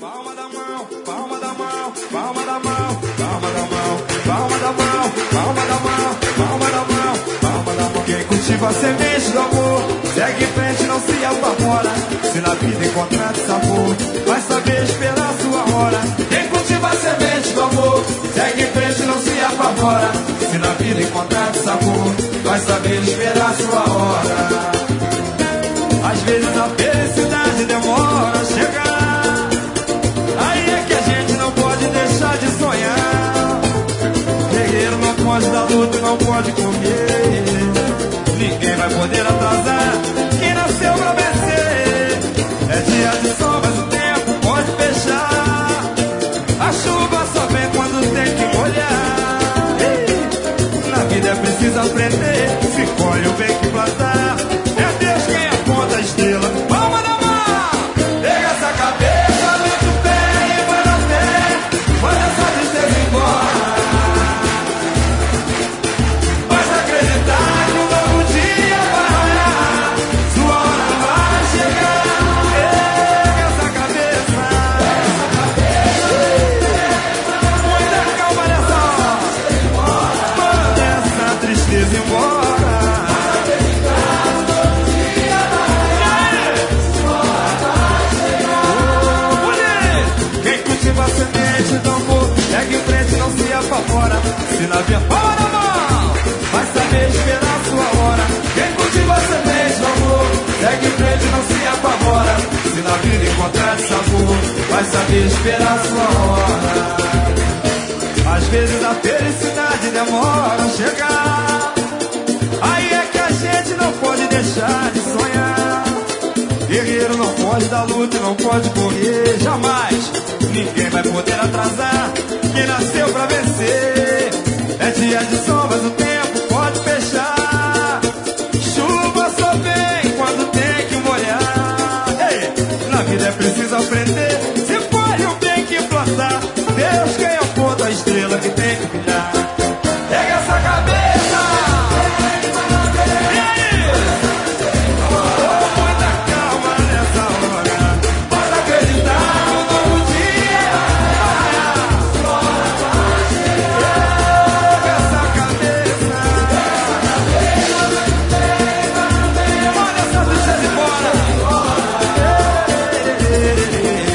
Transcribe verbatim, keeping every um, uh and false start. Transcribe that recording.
Palma da mão, palma da mão, palma da mão, palma da mão, palma da mão, palma da mão, palma da mão, palma da mão. Quem cultiva a semente do amor, segue em frente, não se apavora. Se na vida encontrar sabor, vai saber esperar sua hora. Quem cultiva a semente do amor, segue em frente, não se apavora. Se na vida encontrar sabor, vai saber esperar sua hora. Às vezes a felicidade demora a chegar, aí é que a gente não pode deixar de sonhar. Guerreiro não pode dar luta, não pode comer. Ninguém vai poder atrasar quem nasceu pra vencer. É dia de sol, mas o tempo pode fechar. A chuva só vem quando tem que molhar. Na vida é preciso aprender, se colhe o bem que plantar. É Deus quem aponta a estrela. Palma da mão, pega essa cabeça, mete o pé e vai na fé. Manda essa tristeza embora. Basta acreditar que um novo dia vai raiar. Sua hora vai chegar. Pega essa cabeça, muita calma nessa hora. Manda essa tristeza embora. A semente do amor, segue em frente, não se apavora. Se na via palma da mão, vai saber esperar sua hora. Quem cultiva a semente do amor, segue em frente, não se apavora. Se na vida encontrar sabor, vai saber esperar sua hora. Às vezes a felicidade demora a chegar, aí é que a gente não pode deixar de sonhar. Guerreiro não pode dar luta, não pode correr, jamais. Ninguém vai poder atrasar quem nasceu pra vencer. É dia de sol, mas o tempo pode fechar. Chuva só vem quando tem que molhar. Ei, na vida é preciso aprender, se colhe o bem que plantar. Deus quem aponta a estrela que tem que brilhar. Pega essa cabeça. E aí? Oh, muita calma nessa hora. Basta acreditar no novo dia. Olha essa tristeza embora.